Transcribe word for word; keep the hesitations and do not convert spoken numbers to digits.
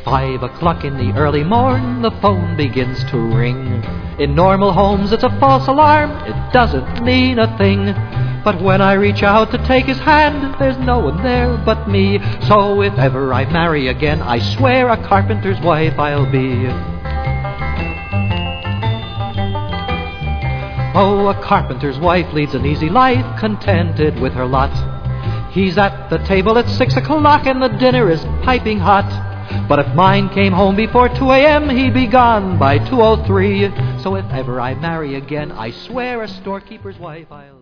five o'clock in the early morn, the phone begins to ring. In normal homes it's a false alarm, it doesn't mean a thing. But when I reach out to take his hand, there's no one there but me. So if ever I marry again, I swear a carpenter's wife I'll be. Oh, a carpenter's wife leads an easy life, contented with her lot. He's at the table at six o'clock and the dinner is piping hot. But if mine came home before two a.m., he'd be gone by two oh three. So if ever I marry again, I swear a storekeeper's wife I'll